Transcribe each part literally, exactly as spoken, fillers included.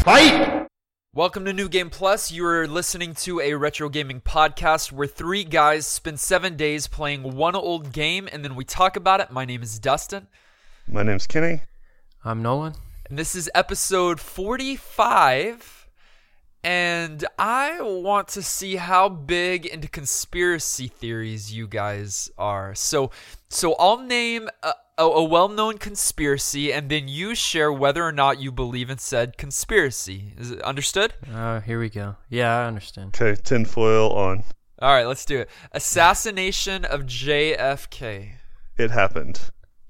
Fight! Welcome to New Game Plus. You are listening to a retro gaming podcast where three guys spend seven days playing one old game and then we talk about it. My name is Dustin. My name's Kenny. I'm Nolan. And this is episode forty-five. And I want to see how big into conspiracy theories you guys are. So, so I'll name a, a, a well-known conspiracy, and then you share whether or not you believe in said conspiracy. Is it understood? Uh, here we go. Yeah, I understand. Okay, tinfoil on. All right, let's do it. Assassination of J F K. It happened.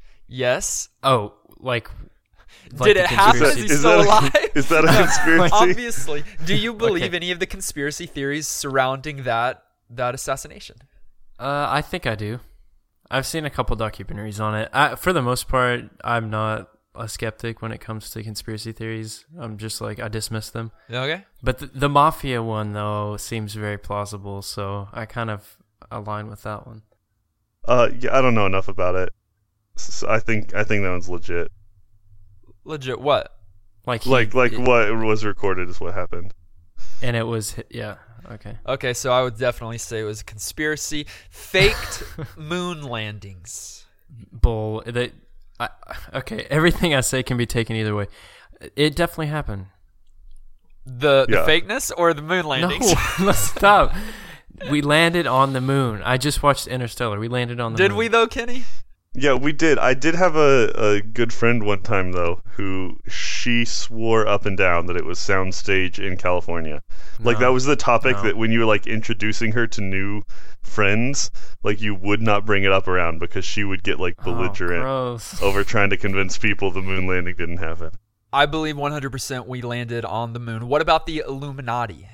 Yes. Oh, like... like Did the it happen? Is conspiracy- he Is still that a- alive? Is that a conspiracy? Obviously. Do you believe Okay. any of the conspiracy theories surrounding that that assassination? Uh, I think I do. I've seen a couple documentaries on it. I, for the most part, I'm not a skeptic when it comes to conspiracy theories. I'm just like, I dismiss them. Okay. But the, the Mafia one, though, seems very plausible, so I kind of align with that one. Uh, yeah, I don't know enough about it. S- I think I think that one's legit. Legit what? Like, he- Like like it- what was recorded is what happened. And it was, yeah, okay. Okay, so I would definitely say it was a conspiracy. Faked moon landings. Bull. They, I, okay, everything I say can be taken either way. It definitely happened. The the Yeah. fakeness or the moon landings? No, let's stop. We landed on the moon. I just watched Interstellar. We landed on the Did moon. we though, Kenny? Yeah, we did. I did have a, a good friend one time though, who she swore up and down that it was soundstage in California. Like No. that was the topic No. that when you were like introducing her to new friends, like you would not bring it up around because she would get like belligerent Oh, gross. over trying to convince people the moon landing didn't happen. I believe one hundred percent we landed on the moon. What about the Illuminati?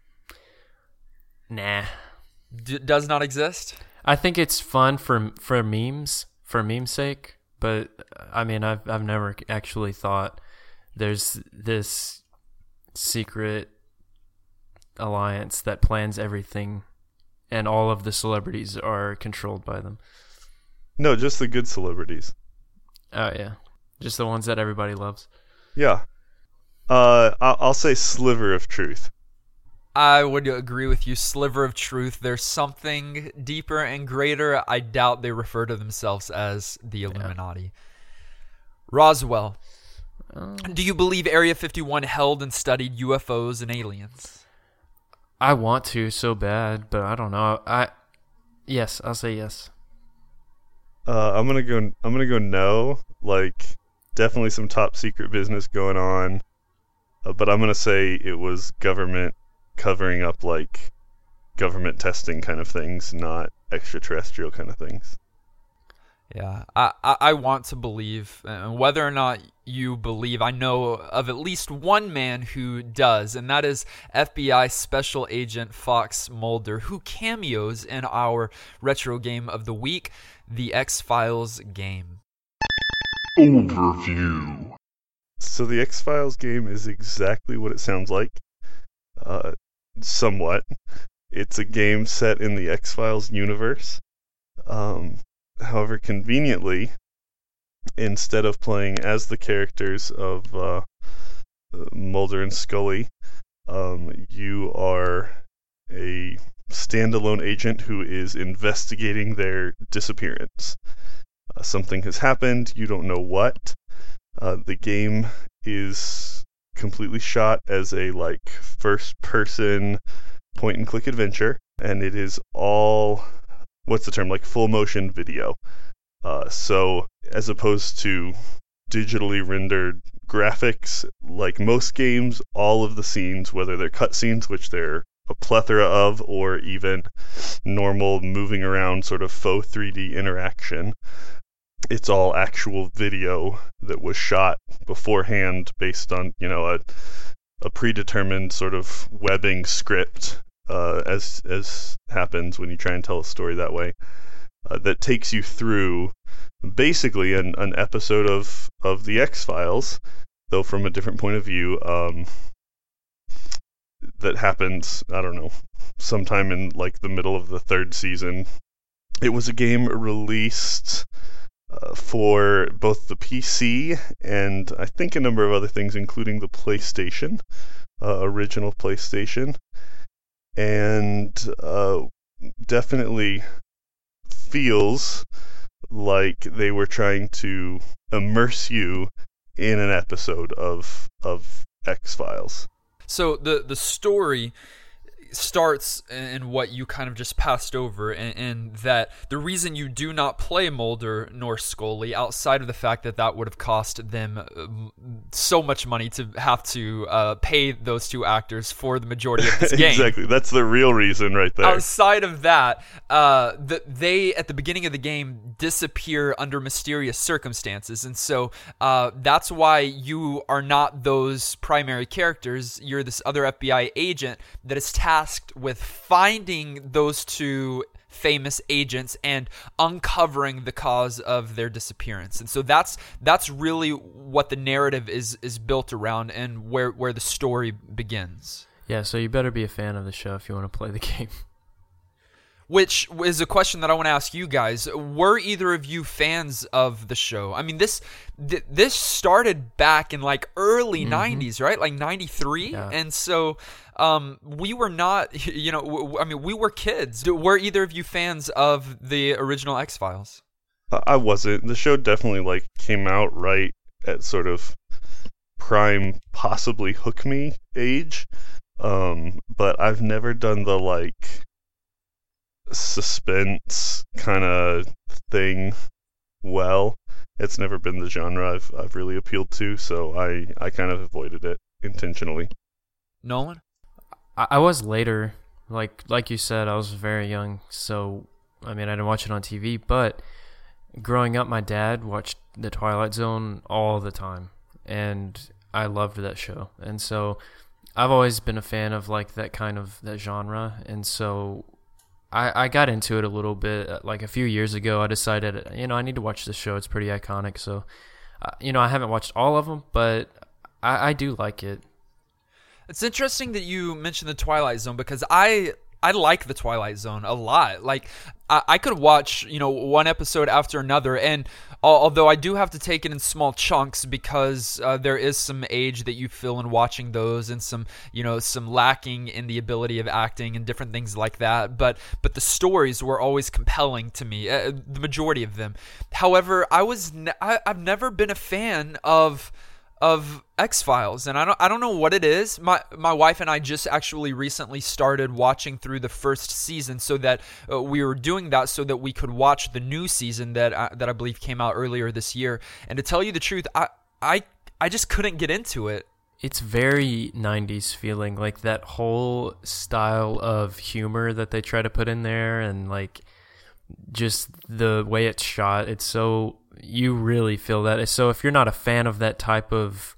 Nah. D- does not exist? I think it's fun for for memes, for meme's sake. But I mean, I've I've never actually thought there's this secret alliance that plans everything, and all of the celebrities are controlled by them. No, just the good celebrities. Oh yeah, just the ones that everybody loves. Yeah. Uh, I- I'll say sliver of truth. I would agree with you. Sliver of truth. There's something deeper and greater. I doubt they refer to themselves as the Illuminati. Roswell. Um, Do you believe Area fifty-one held and studied U F Os and aliens? I want to so bad, but I don't know. I yes, I'll say yes. Uh, I'm gonna go. I'm gonna go no. Like, definitely some top secret business going on. Uh, but I'm gonna say it was government covering up like government testing kind of things, not extraterrestrial kind of things. Yeah, I, I, I want to believe, and whether or not you believe, I know of at least one man who does, and that is F B I Special Agent Fox Mulder, who cameos in our retro game of the week, the X-Files game. Overview. So the X-Files game is exactly what it sounds like. Uh, somewhat. It's a game set in the X-Files universe. Um, however, conveniently, instead of playing as the characters of uh, Mulder and Scully, um, you are a standalone agent who is investigating their disappearance. Uh, something has happened, you don't know what. Uh, the game is completely shot as a like first person point and click adventure, and it is all, what's the term, like full motion video. Uh, so as opposed to digitally rendered graphics, like most games, all of the scenes, whether they're cutscenes, which they're a plethora of, or even normal moving around sort of faux three D interaction, it's all actual video that was shot beforehand based on, you know, a a predetermined sort of webbing script, uh, as as happens when you try and tell a story that way, uh, that takes you through basically an, an episode of, of the X-Files, though from a different point of view, um, that happens, I don't know, sometime in like the middle of the third season. It was a game released uh, for both the P C and I think a number of other things, including the PlayStation, uh, original PlayStation, and uh, definitely feels like they were trying to immerse you in an episode of of X-Files. So the the story starts in what you kind of just passed over, and, and that the reason you do not play Mulder nor Scully, outside of the fact that that would have cost them so much money to have to uh, pay those two actors for the majority of this game. Exactly, that's the real reason right there. Outside of that, uh, the, they at the beginning of the game disappear under mysterious circumstances, and so uh, that's why you are not those primary characters. You're this other F B I agent that is tasked with finding those two famous agents and uncovering the cause of their disappearance. And so that's that's really what the narrative is is built around, and where where the story begins. Yeah, so you better be a fan of the show if you want to play the game. Which is a question that I want to ask you guys. Were either of you fans of the show? I mean, this th- this started back in like early mm-hmm. nineties, right? Like ninety-three. Yeah. And so um, we were not, you know, w- I mean, we were kids. Were either of you fans of the original X-Files? I wasn't. The show definitely like came out right at sort of prime, possibly hook me age. Um, but I've never done the like suspense kind of thing well. It's never been the genre I've I've really appealed to, so I, I kind of avoided it intentionally. Nolan? I, I was later, like like you said, I was very young, so I mean I didn't watch it on T V, but growing up my dad watched The Twilight Zone all the time, and I loved that show. And so I've always been a fan of like that kind of that genre, and so I, I got into it a little bit. Like a few years ago, I decided, you know, I need to watch this show. It's pretty iconic. So, uh, you know, I haven't watched all of them, but I, I do like it. It's interesting that you mentioned The Twilight Zone, because I I like The Twilight Zone a lot. Like, I, I could watch, you know, one episode after another, and although I do have to take it in small chunks because uh, there is some age that you feel in watching those, and some, you know, some lacking in the ability of acting and different things like that. But but the stories were always compelling to me, uh, the majority of them. However, I was ne- I, I've never been a fan of of X-Files, and I don't I don't know what it is. My my wife and I just actually recently started watching through the first season, so that uh, we were doing that so that we could watch the new season that I, that I believe came out earlier this year. And to tell you the truth, I I I just couldn't get into it. It's very nineties feeling, like that whole style of humor that they try to put in there, and like just the way it's shot. It's so, you really feel that. So if you're not a fan of that type of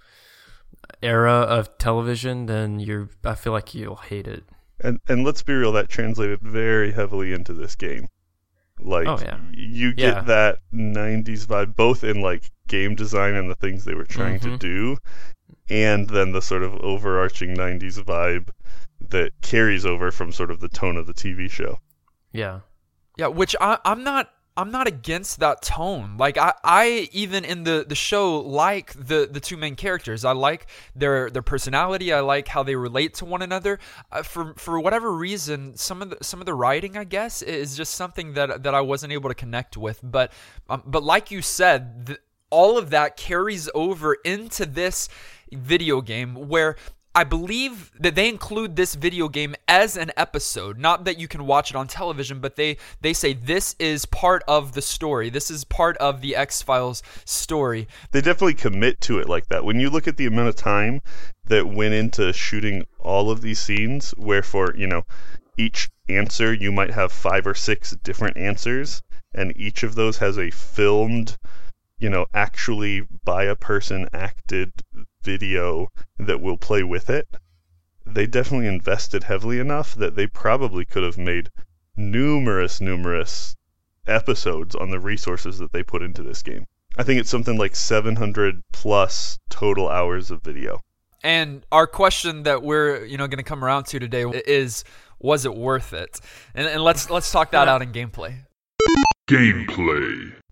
era of television, then you're, I feel like you'll hate it. And and let's be real, that translated very heavily into this game. Like, oh, yeah. you get yeah. that nineties vibe, both in like game design and the things they were trying mm-hmm. to do, and then the sort of overarching nineties vibe that carries over from sort of the tone of the T V show. Yeah. Yeah, which I, I'm not. I'm not against that tone. Like I, I even in the, the show like the, the two main characters. I like their their personality. I like how they relate to one another. Uh, for for whatever reason, some of the some of the writing, I guess, is just something that that I wasn't able to connect with. But um, but like you said, th- all of that carries over into this video game, where I believe that they include this video game as an episode. Not that you can watch it on television, but they, they say this is part of the story. This is part of the X-Files story. They definitely commit to it like that. When you look at the amount of time that went into shooting all of these scenes, where for, you know, each answer you might have five or six different answers, and each of those has a filmed, you know, actually by a person acted video that will play with it. They definitely invested heavily enough that they probably could have made numerous, numerous episodes on the resources that they put into this game. I think it's something like seven hundred plus total hours of video. And our question that we're, you know, going to come around to today is, was it worth it? And, and let's let's talk that out in gameplay. Gameplay.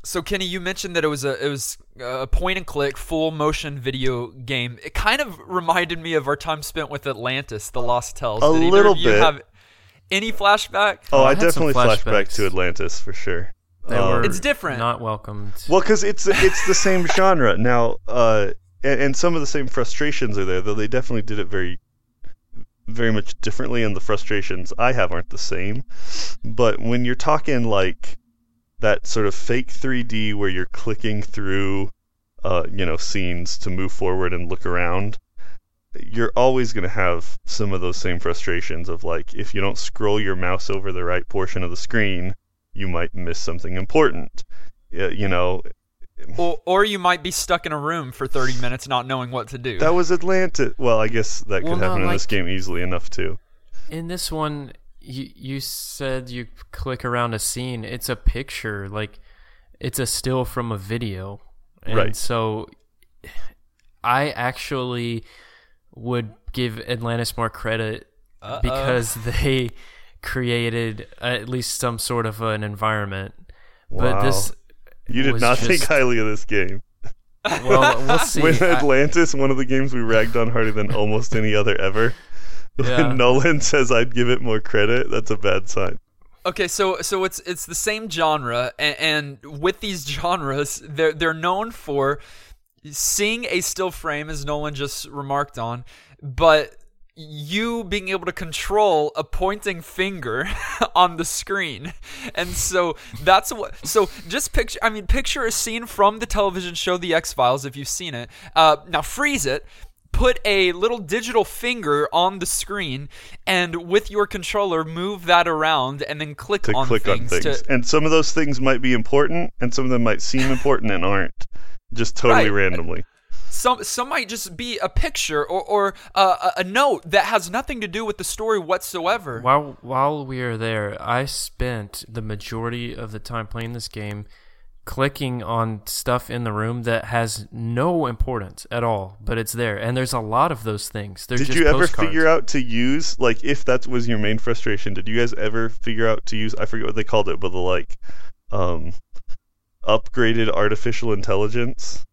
So Kenny, you mentioned that it was a it was a point and click full motion video game. It kind of reminded me of our time spent with Atlantis: The Lost Tales. A Did either little of you bit. Have any flashback? Oh, Oh, I I had some definitely flash back flashbacks. to Atlantis for sure. They Um, were It's different. not welcomed. Well, because it's it's the same genre now, uh, and, and some of the same frustrations are there, though they definitely did it very, very much differently, and the frustrations I have aren't the same. But when you're talking like that sort of fake three D where you're clicking through, uh, you know, scenes to move forward and look around, you're always going to have some of those same frustrations of like, if you don't scroll your mouse over the right portion of the screen, you might miss something important. Yeah, you know, Or, or you might be stuck in a room for thirty minutes not knowing what to do. that was Atlantis. Well, I guess that Well, could no, happen in this like- game easily enough too. In this one, you you said you click around a scene. It's a picture, like it's a still from a video, and Right. so I actually would give Atlantis more credit Uh-oh. because they created at least some sort of an environment. Wow. But this, You did was not think just- highly of this game. well, we'll see. When I- Atlantis, one of the games we ragged on harder than almost any other ever. Yeah. When Nolan says I'd give it more credit, that's a bad sign. Okay, so so it's it's the same genre, and, and with these genres, they're they're known for seeing a still frame, as Nolan just remarked on, but you being able to control a pointing finger on the screen. And so that's what so just picture I mean picture a scene from the television show The X-Files if you've seen it. Uh, now freeze it. Put a little digital finger on the screen, and with your controller, move that around, and then click To on click things. on things. To, And some of those things might be important, and some of them might seem important and aren't. Just totally Right. randomly. some some might just be a picture or or uh, a, a note that has nothing to do with the story whatsoever. While while we are there, I spent the majority of the time playing this game clicking on stuff in the room that has no importance at all, but it's there, and there's a lot of those things. They're Did just you ever postcards. figure out to use, like, if that was your main frustration, did you guys ever figure out to use, I forget what they called it, but the, like, um, upgraded artificial intelligence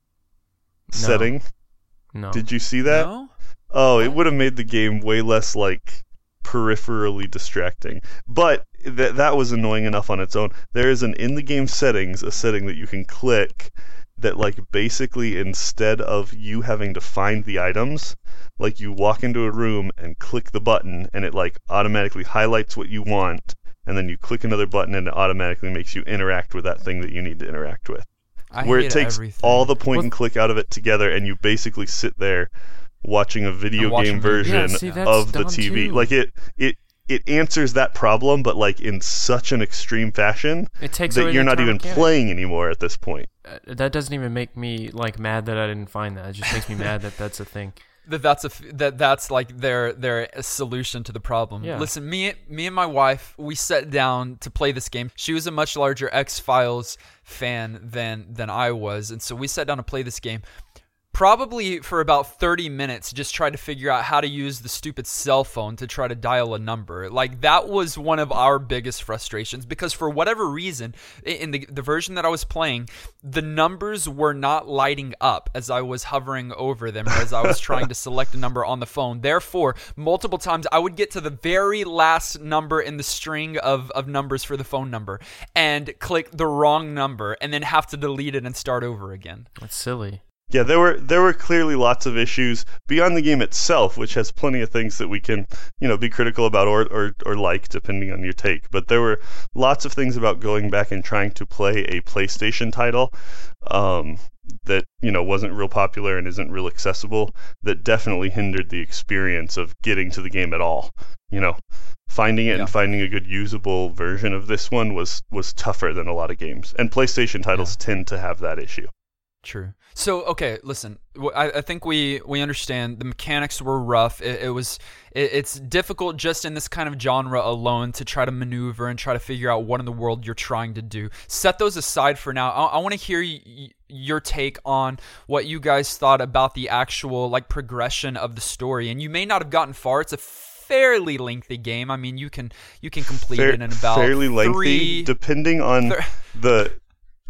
No. setting? No. Did you see that? No? Oh, it would have made the game way less, like, peripherally distracting. But th- that was annoying enough on its own. There is an in-the-game settings, a setting that you can click that, like, basically instead of you having to find the items, like, you walk into a room and click the button, and it, like, automatically highlights what you want, and then you click another button, and it automatically makes you interact with that thing that you need to interact with. I Where hate it takes everything. all the point Well- and click out of it together, and you basically sit there watching a video And watch a game movie. version Yeah, see, that's of the dumb T V. too. Like it, it, it answers that problem, but like in such an extreme fashion It takes away that the you're not entire even mechanic. playing anymore at this point. Uh, that doesn't even make me like mad that I didn't find that. It just makes me mad that that's a thing. that that's a f- that that's like their their solution to the problem. Yeah. Listen, me me and my wife, we sat down to play this game. She was a much larger X-Files fan than than I was, and so we sat down to play this game. Probably for about thirty minutes, just tried to figure out how to use the stupid cell phone to try to dial a number. Like, that was one of our biggest frustrations, because for whatever reason, i- in the, the version that I was playing, the numbers were not lighting up as I was hovering over them, or as I was trying to select a number on the phone. Therefore, multiple times I would get to the very last number in the string of, of numbers for the phone number and click the wrong number, and then have to delete it and start over again. That's silly. Yeah, there were there were clearly lots of issues beyond the game itself, which has plenty of things that we can, you know, be critical about or, or or like, depending on your take. But there were lots of things about going back and trying to play a PlayStation title um, that, you know, wasn't real popular and isn't real accessible, that definitely hindered the experience of getting to the game at all. You know, finding it Yeah. and finding a good usable version of this one was was tougher than a lot of games. And PlayStation titles tend to have that issue. True. So, okay, listen. w- I, I think we, we understand the mechanics were rough. It, it was it, it's difficult just in this kind of genre alone to try to maneuver and try to figure out what in the world you're trying to do. Set those aside for now. I, I want to hear y- y- your take on what you guys thought about the actual like progression of the story. And you may not have gotten far. It's a fairly lengthy game. I mean, you can you can complete Fair- it in about fairly lengthy, three. depending on Thir- the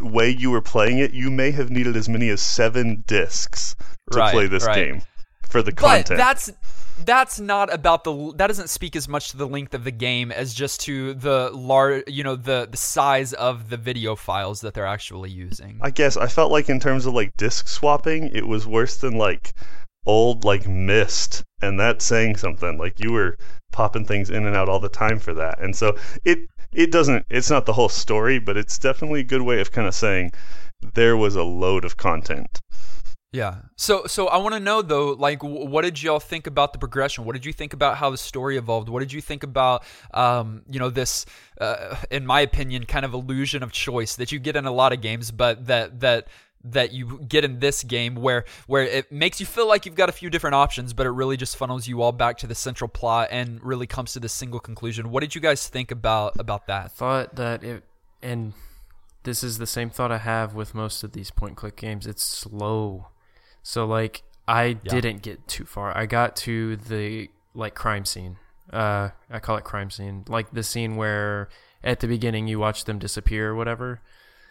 way you were playing it, you may have needed as many as seven discs to Right, play this right. game for the But content. that's that's not about the that doesn't speak as much to the length of the game as just to the large, you know, the the size of the video files that they're actually using. I guess I felt like in terms of like disc swapping, it was worse than like old like Myst, and that's saying something. Like you were popping things in and out all the time for that, and so it it doesn't. It's not the whole story, but it's definitely a good way of kind of saying there was a load of content. Yeah. So so I want to know though, like, w- what did y'all think about the progression? What did you think about how the story evolved? What did you think about, um, you know, this, uh, in my opinion, kind of illusion of choice that you get in a lot of games, but that that that you get in this game, where where it makes you feel like you've got a few different options, but it really just funnels you all back to the central plot and really comes to this single conclusion. What did you guys think about about I that? thought that it, and this is the same thought I have with most of these point-click games. It's slow. So, like, I Yeah. didn't get too far. I got to the, like, crime scene. Uh, I call it crime scene. Like, the scene where at the beginning you watch them disappear or whatever.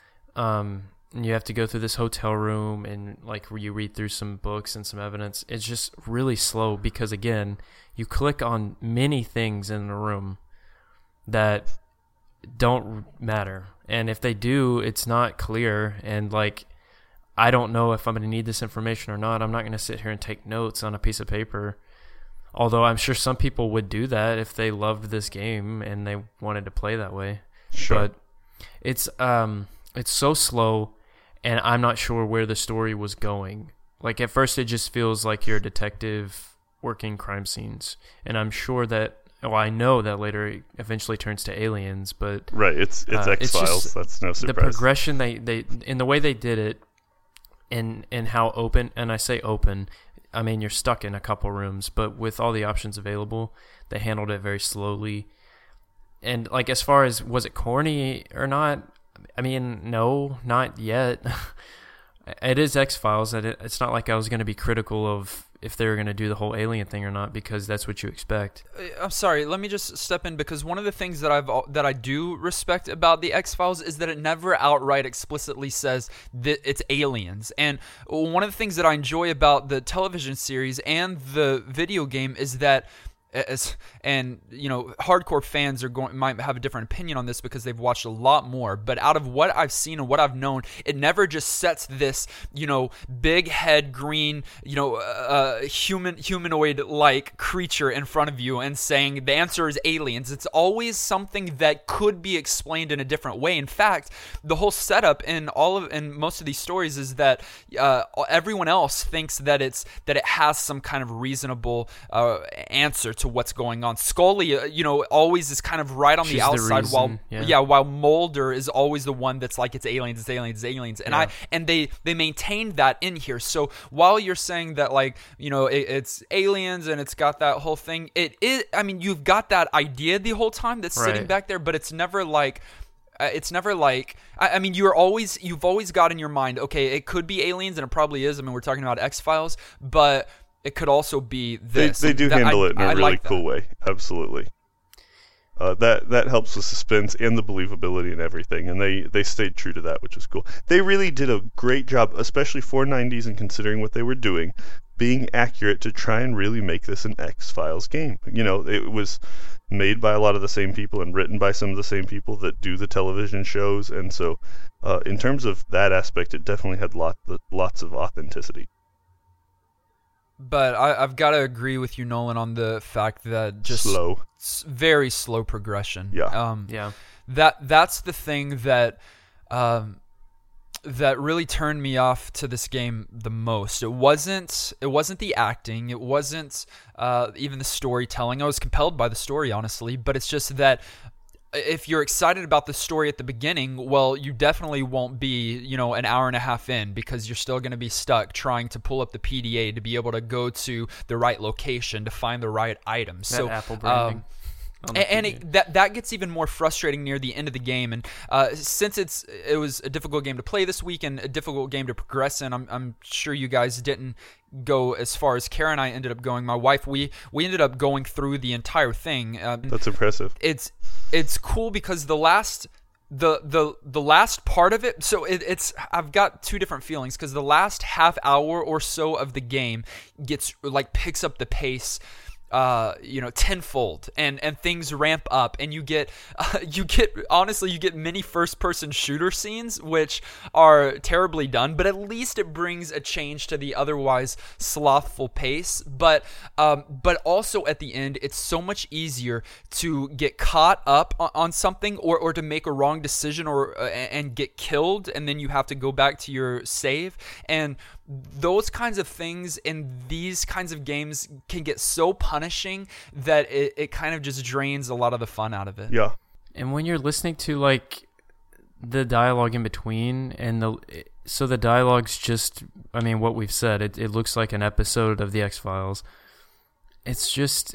Um, and you have to go through this hotel room and, like, you read through some books and some evidence. It's just really slow because, again, you click on many things in the room that don't matter. And if they do, it's not clear. And, like, I don't know if I'm going to need this information or not. I'm not going to sit here and take notes on a piece of paper. Although I'm sure some people would do that if they loved this game and they wanted to play that way. Sure. But it's um it's so slow, and I'm not sure where the story was going. Like, at first it just feels like you're a detective working crime scenes. And I'm sure that, well, I know that later it eventually turns to aliens, but Right, it's it's uh, it's X-Files. just That's no the surprise. progression they, they in the way they did it, and and how open, and I say open, I mean you're stuck in a couple rooms, but with all the options available, they handled it very slowly. And, like, as far as was it corny or not, I mean, no, not yet. It is X-Files, and it, it's not like I was going to be critical of if they were going to do the whole alien thing or not, because that's what you expect. I'm sorry. Let me just step in, because one of the things that I've that I do respect about the X-Files is that it never outright explicitly says that it's aliens. And one of the things that I enjoy about the television series and the video game is that, as and you know, hardcore fans are going might have a different opinion on this because they've watched a lot more, but out of what I've seen and what I've known, it never just sets this, you know, big head green, you know, uh, human humanoid like creature in front of you and saying the answer is aliens. It's always something that could be explained in a different way. In fact, the whole setup in all of in most of these stories is that uh, everyone else thinks that it's that it has some kind of reasonable uh, answer to what's going on. Scully, uh, you know, always is kind of right on She's the the outside, reason, while yeah. yeah, while Mulder is always the one that's like it's aliens, it's aliens, it's aliens, and Yeah. I and they they maintained that in here. So while you're saying that, like, you know, it, it's aliens and it's got that whole thing, it is. I mean, you've got that idea the whole time that's sitting Right. back there, but it's never like. Uh, it's never like I, I mean you're always you've always got in your mind, okay, it could be aliens, and it probably is. I mean, we're talking about X-Files, but it could also be They this. they do That- handle I- it in a I really like that. cool way. Absolutely. Uh, that that helps with suspense and the believability and everything, and they, they stayed true to that, which is cool. They really did a great job, especially for nineties and considering what they were doing, being accurate to try and really make this an X-Files game. You know, it was made by a lot of the same people and written by some of the same people that do the television shows, and so uh, in terms of that aspect, it definitely had lot, lots of authenticity. But I, I've got to agree with you, Nolan, on the fact that just Slow. s- very slow progression. Yeah. Um, Yeah. that that's the thing that um, that really turned me off to this game the most. It wasn't it wasn't the acting, it wasn't uh, even the storytelling. I was compelled by the story, honestly, but it's just that if you're excited about the story at the beginning, well, you definitely won't be, you know, an hour and a half in, because you're still going to be stuck trying to pull up the P D A to be able to go to the right location to find the right items. That so Apple branding. um, on the and, and P D A. it, that that gets even more frustrating near the end of the game. And uh, since it's it was a difficult game to play this week and a difficult game to progress in, I'm I'm sure you guys didn't go as far as Kara and I ended up going. My wife, we we ended up going through the entire thing. Um, That's impressive. it's it's cool because the last the the the last part of it, so it, it's I've got two different feelings, because the last half hour or so of the game gets like picks up the pace uh you know tenfold, and and things ramp up, and you get uh, you get honestly you get many first person shooter scenes which are terribly done, but at least it brings a change to the otherwise slothful pace. But um but also at the end, it's so much easier to get caught up on, on something, or or to make a wrong decision, or uh, and get killed, and then you have to go back to your save. And those kinds of things in these kinds of games can get so punishing that it, it kind of just drains a lot of the fun out of it. Yeah. And when you're listening to like the dialogue in between, and the so the dialogue's just, I mean, what we've said, it, it looks like an episode of the X-Files. It's just,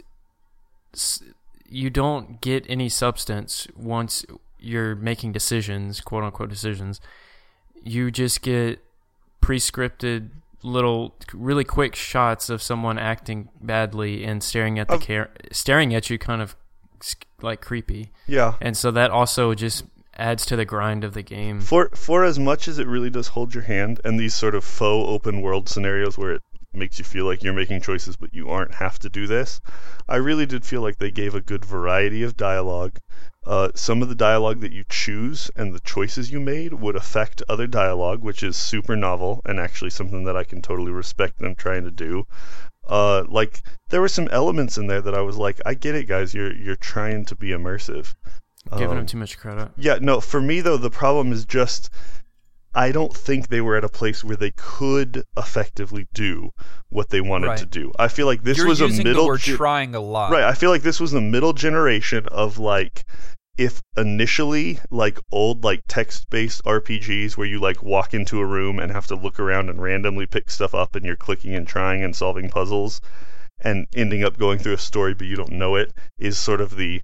you don't get any substance once you're making decisions, quote unquote decisions. You just get pre-scripted little really quick shots of someone acting badly and staring at the car- staring at you, kind of like creepy. Yeah. And so that also just adds to the grind of the game. For for as much as it really does hold your hand, and these sort of faux open world scenarios where it makes you feel like you're making choices but you aren't have to do this, I really did feel like they gave a good variety of dialogue. Uh, some of the dialogue that you choose and the choices you made would affect other dialogue, which is super novel and actually something that I can totally respect them trying to do. Uh, like there were some elements in there that I was like, I get it, guys. You're you're trying to be immersive. Giving um, them too much credit. Yeah, no. For me though, the problem is just I don't think they were at a place where they could effectively do what they wanted right. to do. I feel like this You're was a using middle. The word ge- trying a lot. Right. I feel like this was the middle generation of like, if initially like old like text-based R P Gs where you like walk into a room and have to look around and randomly pick stuff up, and you're clicking and trying and solving puzzles and ending up going through a story but you don't know it, is sort of the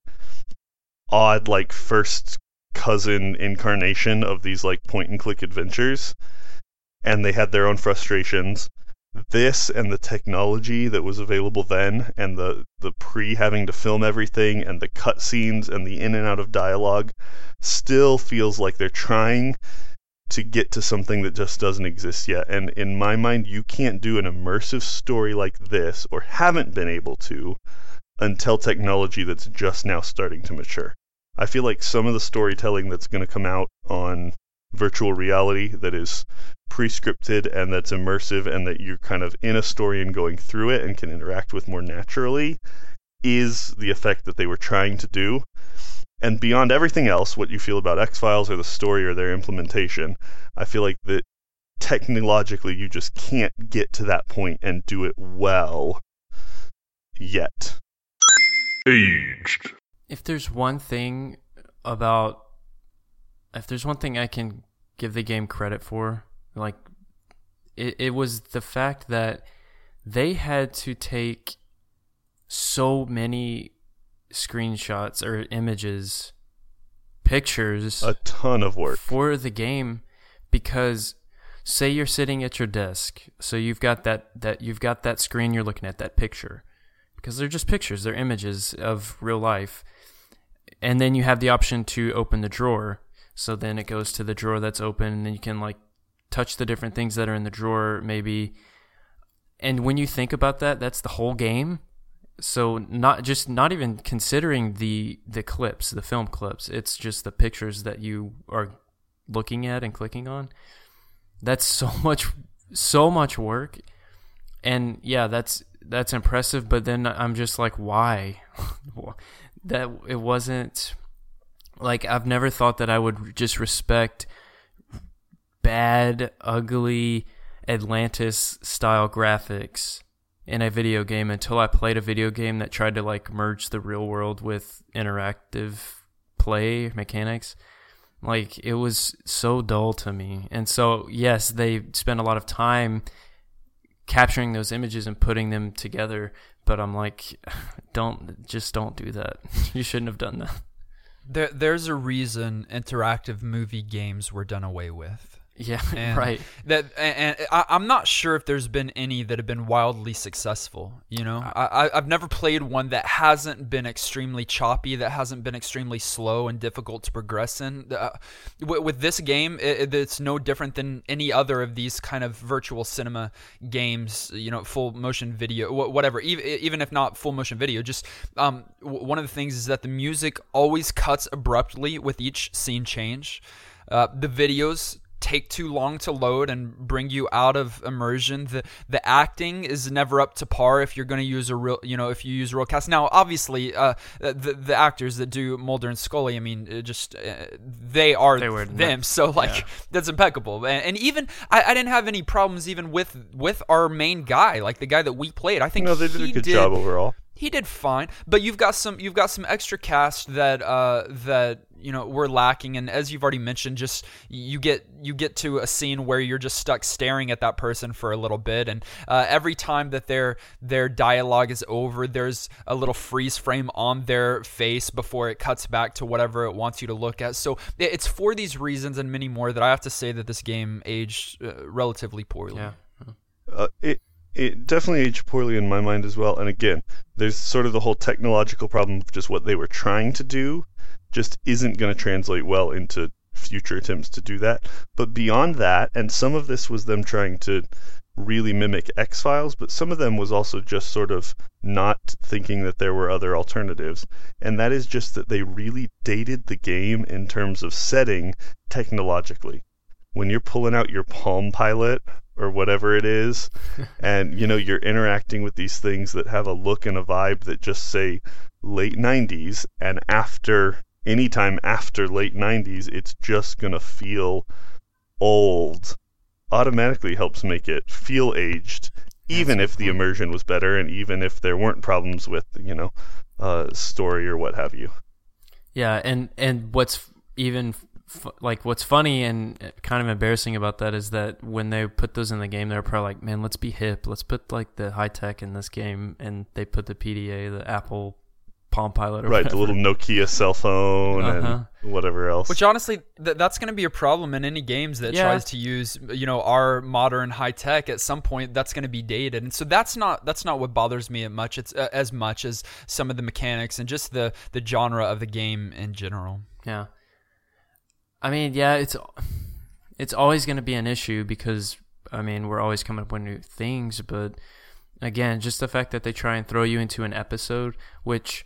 odd like first cousin incarnation of these like point and click adventures, and they had their own frustrations. This and the technology that was available then, and the the pre having to film everything, and the cutscenes and the in and out of dialogue, still feels like they're trying to get to something that just doesn't exist yet. And in my mind, you can't do an immersive story like this, or haven't been able to, until technology that's just now starting to mature. I feel like some of the storytelling that's going to come out on virtual reality that is pre-scripted and that's immersive and that you're kind of in a story and going through it and can interact with more naturally is the effect that they were trying to do. And beyond everything else, what you feel about X-Files or the story or their implementation, I feel like that technologically you just can't get to that point and do it well yet. Aged. If there's one thing about, if there's one thing I can give the game credit for, like, it, it was the fact that they had to take so many screenshots or images, pictures, a ton of work for the game, because say you're sitting at your desk, so you've got that, that you've got that screen, you're looking at that picture, because they're just pictures, they're images of real life. And then you have the option to open the drawer. So then it goes to the drawer that's open, and then you can like touch the different things that are in the drawer maybe. And when you think about that, that's the whole game. So not just not even considering the the clips, the film clips. It's just the pictures that you are looking at and clicking on. That's so much so much work. And yeah, that's that's impressive, but then I'm just like, why? That it wasn't like, I've never thought that I would just respect bad, ugly Atlantis style graphics in a video game until I played a video game that tried to like merge the real world with interactive play mechanics. Like, it was so dull to me. And so yes, they spent a lot of time capturing those images and putting them together, but I'm like, don't just don't do that. You shouldn't have done that. There, there's a reason interactive movie games were done away with. Yeah, and right. That and, and I, I'm not sure if there's been any that have been wildly successful. You know, I, I've never played one that hasn't been extremely choppy, that hasn't been extremely slow and difficult to progress in. Uh, with, with this game, it, it's no different than any other of these kind of virtual cinema games. You know, full motion video, whatever. Even even if not full motion video, just um, one of the things is that the music always cuts abruptly with each scene change. Uh, the videos take too long to load and bring you out of immersion. The the acting is never up to par if you're going to use a real, you know, if you use a real cast. Now, obviously, uh, the the actors that do Mulder and Scully, I mean, it just uh, they are they were them. Not, so like yeah. That's impeccable. And, and even I, I didn't have any problems even with with our main guy, like the guy that we played. I think no, they did a good did, job overall. He did fine, but you've got some you've got some extra cast that uh, that you know we're lacking, and as you've already mentioned, just you get you get to a scene where you're just stuck staring at that person for a little bit, and uh, every time that their their dialogue is over, there's a little freeze frame on their face before it cuts back to whatever it wants you to look at. So it's for these reasons and many more that I have to say that this game aged uh, relatively poorly. Yeah, uh, it. It definitely aged poorly in my mind as well. And again, there's sort of the whole technological problem of just what they were trying to do just isn't going to translate well into future attempts to do that. But beyond that, and some of this was them trying to really mimic X-Files, but some of them was also just sort of not thinking that there were other alternatives. And that is just that they really dated the game in terms of setting technologically. When you're pulling out your Palm Pilot or whatever it is, and you know you're interacting with these things that have a look and a vibe that just say late nineties, and after anytime after late nineties, it's just gonna feel old. Automatically helps make it feel aged, even if the immersion was better, and even if there weren't problems with you know uh, story or what have you. Yeah, and and what's even. Like what's funny and kind of embarrassing about that is that when they put those in the game, they're probably like, man, let's be hip. Let's put like the high tech in this game. And they put the P D A, the Apple Palm Pilot or right, whatever. The little Nokia cell phone uh-huh. and whatever else. Which honestly, th- that's going to be a problem in any games that yeah. tries to use, you know, our modern high tech. At some point, that's going to be dated, and so that's not that's not what bothers me as much. It's uh, as much as some of the mechanics and just the the genre of the game in general. Yeah. I mean, yeah, it's it's always going to be an issue because, I mean, we're always coming up with new things. But, again, just the fact that they try and throw you into an episode, which,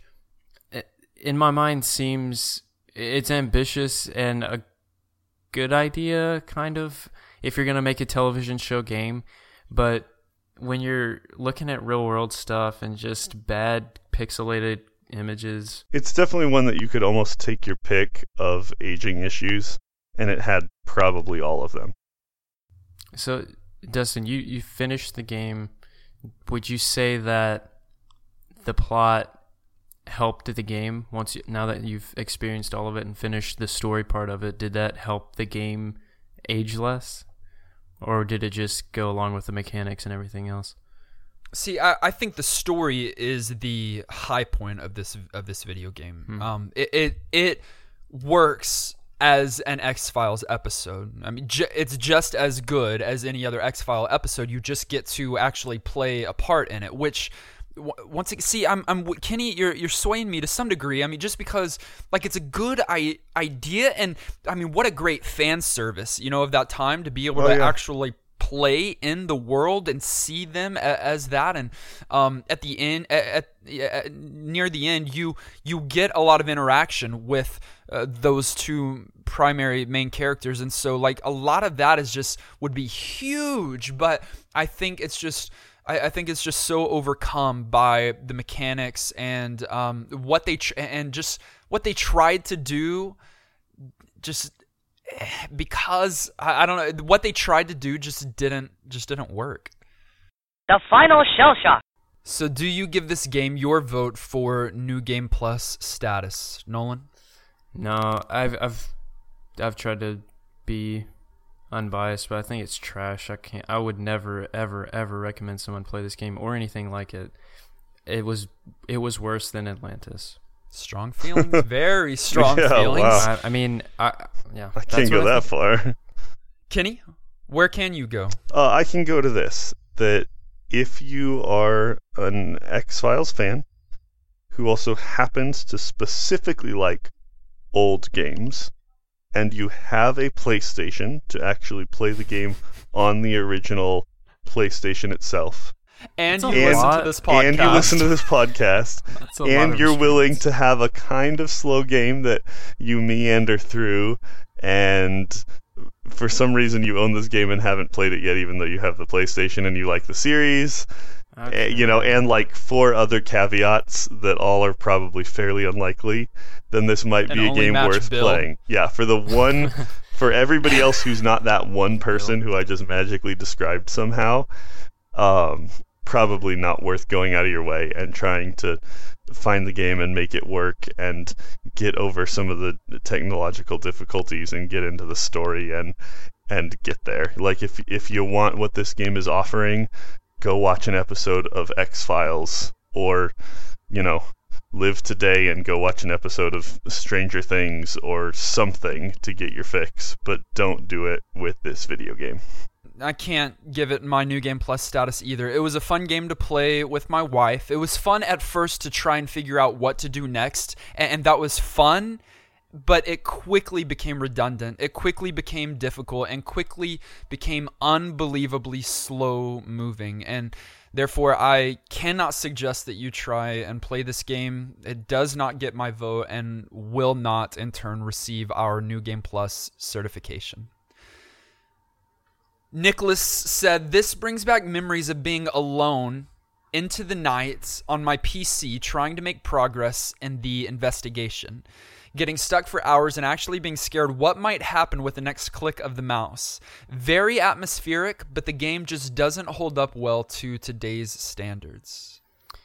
in my mind, seems it's ambitious and a good idea, kind of, if you're going to make a television show game. But when you're looking at real-world stuff and just bad pixelated images. It's definitely one that you could almost take your pick of aging issues, and it had probably all of them. So, Dustin, you, you finished the game. Would you say that the plot helped the game once you, now that you've experienced all of it and finished the story part of it? Did that help the game age less, or did it just go along with the mechanics and everything else? See, I, I think the story is the high point of this of this video game. Hmm. Um, it, it it works as an X-Files episode. I mean, ju- it's just as good as any other X-File episode. You just get to actually play a part in it, which w- once again, see, I'm I'm Kenny, you're you're swaying me to some degree. I mean, just because like it's a good I- idea, and I mean, what a great fan service, you know, of that time to be able oh, to yeah. actually play in the world and see them a, as that. And um, at the end, at, at, at near the end, you you get a lot of interaction with uh, those two primary main characters, and so like a lot of that is just would be huge. But I think it's just. I, I think it's just so overcome by the mechanics and um, what they tr- and just what they tried to do. Just. Because I, I don't know what they tried to do just didn't just didn't work. The final shell shock. So, do you give this game your vote for New Game Plus status, Nolan? No, I've I've I've tried to be unbiased, but I think it's trash. I can't. I would never, ever, ever recommend someone play this game or anything like it. It was it was worse than Atlantis. Strong feelings, very strong yeah, feelings. Wow. I, I mean, I yeah, I can't go that far. Kenny, where can you go? Uh, I can go to this, that if you are an X-Files fan who also happens to specifically like old games, and you have a PlayStation to actually play the game on the original PlayStation itself, And That's you a listen lot. to this podcast. and you listen to this podcast, That's a lot and of you're willing to restraints. have a kind of slow game that you meander through, and for some reason you own this game and haven't played it yet, even though you have the PlayStation and you like the series, Okay. eh, you know, and like four other caveats that all are probably fairly unlikely, then this might And be a only game match worth Bill. playing. Yeah, for the one, for everybody else who's not that one person who I just magically described somehow, um, probably not worth going out of your way and trying to find the game and make it work and get over some of the technological difficulties and get into the story and and get there. Like if if you want what this game is offering, go watch an episode of X-Files, or, you know, live today and go watch an episode of Stranger Things or something to get your fix, but don't do it with this video game. I can't give it my New Game Plus status either. It was a fun game to play with my wife. It was fun at first to try and figure out what to do next, and, and that was fun, but it quickly became redundant. It quickly became difficult and quickly became unbelievably slow moving, and therefore I cannot suggest that you try and play this game. It does not get my vote and will not in turn receive our New Game Plus certification. Nicholas said, "This brings back memories of being alone into the night on my P C trying to make progress in the investigation. Getting stuck for hours and actually being scared what might happen with the next click of the mouse. Very atmospheric, but the game just doesn't hold up well to today's standards."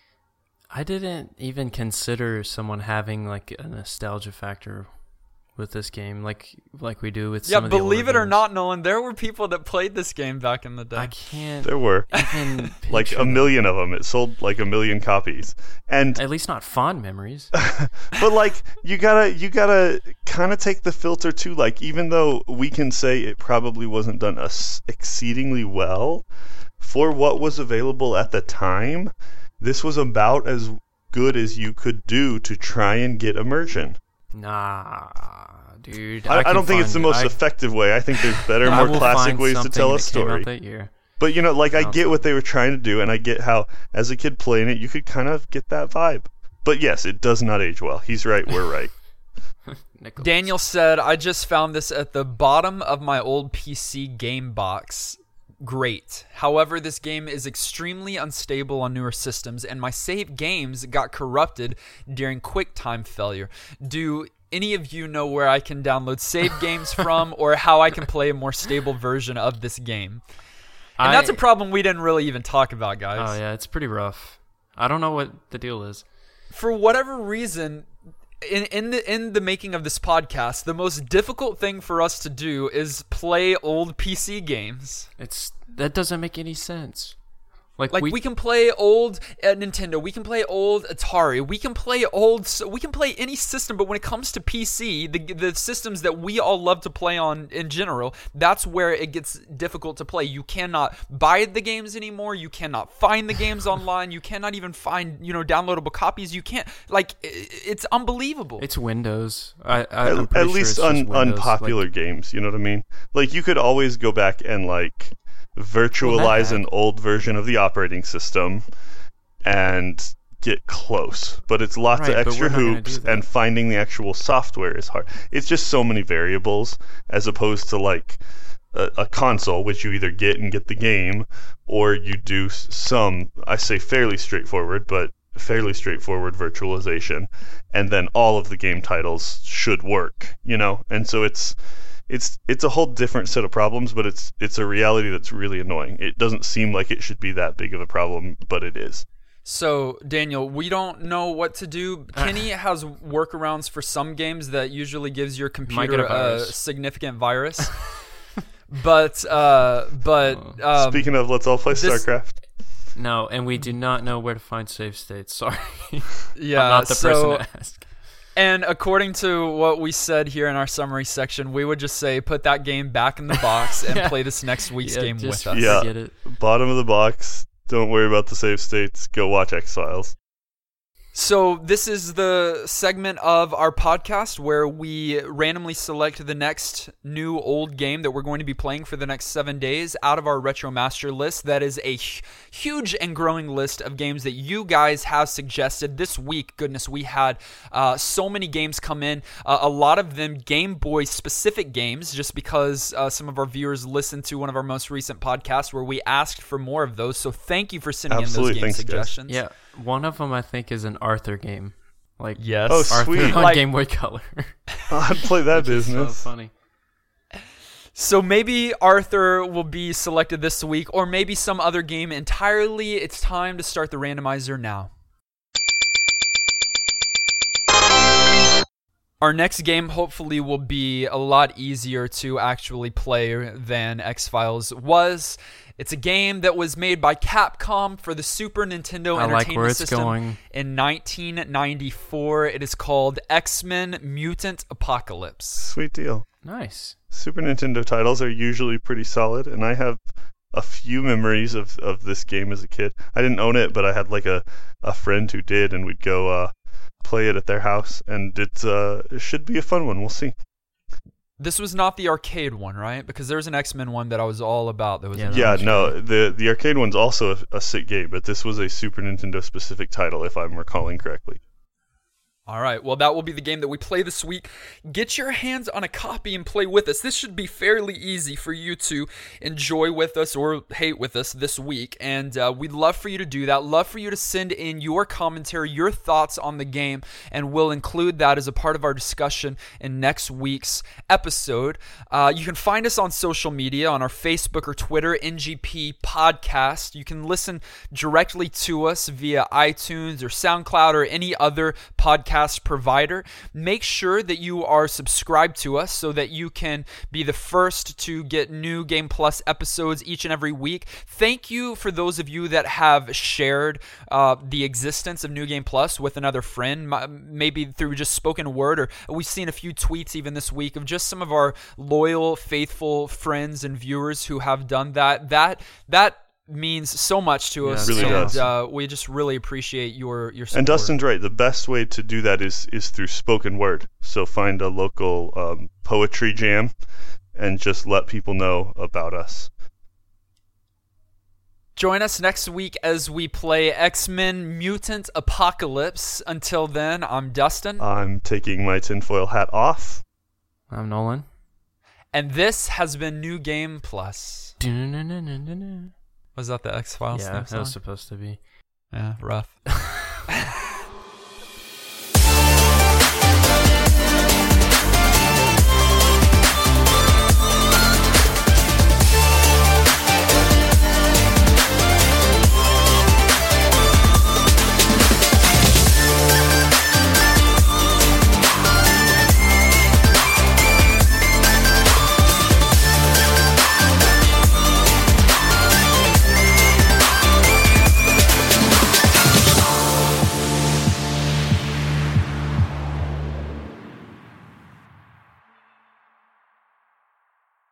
I didn't even consider someone having like a nostalgia factor with this game, like like we do with Yeah, some of the believe older it or games. not, Nolan, there were people that played this game back in the day. I can't There were even like picture a them. million of them. It sold like a million copies. And At least not fond memories. but like you gotta you gotta kind of take the filter too. Like even though we can say it probably wasn't done us exceedingly well, for what was available at the time, this was about as good as you could do to try and get immersion. Nah, dude. I, I, can don't think it's the find- most I, effective way. I think there's better, I more will classic find ways to something tell a that came out story. that year. But you know, like I No. get what they were trying to do, and I get how, as a kid playing it, you could kind of get that vibe. But yes, it does not age well. He's right. We're right. Nicholas. Daniel said, "I just found this at the bottom of my old P C game box. Great. However, this game is extremely unstable on newer systems, and my save games got corrupted during QuickTime failure. Do any of you know where I can download save games from, or how I can play a more stable version of this game?" And I- that's a problem we didn't really even talk about, guys. Oh yeah, it's pretty rough. I don't know what the deal is. For whatever reason, in in the in the making of this podcast, the most difficult thing for us to do is play old P C games. It's that doesn't make any sense. Like, Like we, we, can play old uh, Nintendo, we can play old Atari, we can play old, so we can play any system. But when it comes to P C, the the systems that we all love to play on in general, that's where it gets difficult to play. You cannot buy the games anymore. You cannot find the games online. You cannot even find you know downloadable copies. You can't like i- it's unbelievable. it's Windows. I, I I'm At, pretty at sure least it's just un, Windows. unpopular Like, games. You know what I mean? Like you could always go back and like virtualize Well, an old version of the operating system and get close, but it's lots Right, of but extra we're not gonna hoops, do that. and finding the actual software is hard. It's just so many variables as opposed to like a, a console, which you either get and get the game, or you do s- some, I say fairly straightforward, but fairly straightforward virtualization, and then all of the game titles should work, you know. And so it's it's it's a whole different set of problems, but it's it's a reality that's really annoying. It doesn't seem like it should be that big of a problem, but it is. So, Daniel, we don't know what to do. Kenny has workarounds for some games that usually gives your Might get computer a a, virus. significant virus. but, uh, but um, Speaking of, let's all play this- StarCraft. No, and we do not know where to find save states. Sorry, yeah, I'm not the so person to ask. And according to what we said here in our summary section, we would just say put that game back in the box and Yeah. play this next week's Yeah, game just with us. Yeah. forget it. Bottom of the box. Don't worry about the save states. Go watch X-Files. So this is the segment of our podcast where we randomly select the next new old game that we're going to be playing for the next seven days out of our Retro Master list. That is a hu- huge and growing list of games that you guys have suggested. This week, goodness, we had uh, so many games come in, uh, a lot of them Game Boy specific games, just because uh, some of our viewers listened to one of our most recent podcasts where we asked for more of those. So thank you for sending Absolutely. in those game Thanks, guys. suggestions. Yeah, one of them I think is an Arthur game. Like Yes. Oh, Arthur sweet. on Like- Game Boy Color. I'd play that Which is so business. funny. So maybe Arthur will be selected this week, or maybe some other game entirely. It's time to start the randomizer now. Our next game hopefully will be a lot easier to actually play than X-Files was. It's a game that was made by Capcom for the Super Nintendo I Entertainment like where it's System going. in nineteen ninety-four. It is called X-Men Mutant Apocalypse. Sweet deal. Nice. Super Nintendo titles are usually pretty solid, and I have a few memories of, of this game as a kid. I didn't own it, but I had like a, a friend who did, and we'd go uh, play it at their house, and it's, uh, it should be a fun one. We'll see. This was not the arcade one, right? Because there's an X-Men one that I was all about. That was Yeah, in- that Yeah, was no, the the arcade one's also a, a sick game, but this was a Super Nintendo specific title, if I'm recalling correctly. All right, well, that will be the game that we play this week. Get your hands on a copy and play with us. This should be fairly easy for you to enjoy with us or hate with us this week, and uh, we'd love for you to do that. Love for you to send in your commentary, your thoughts on the game, and we'll include that as a part of our discussion in next week's episode. Uh, you can find us on social media, on our Facebook or Twitter, N G P Podcast. You can listen directly to us via iTunes or SoundCloud or any other podcast provider. Make sure that you are subscribed to us so that you can be the first to get new Game Plus episodes each and every week. Thank you for those of you that have shared uh, the existence of New Game Plus with another friend, m- maybe through just spoken word, or we've seen a few tweets even this week of just some of our loyal, faithful friends and viewers who have done that. That that means so much to Yeah, us. it really and, does. Uh, we just really appreciate your your support. And Dustin's right. The best way to do that is is through spoken word. So find a local um, poetry jam and just let people know about us. Join us next week as we play X-Men Mutant Apocalypse. Until then, I'm Dustin. I'm taking my tinfoil hat off. I'm Nolan. And this has been New Game Plus. Yeah, Was that the X-Files theme that song? was supposed to be. Yeah, rough.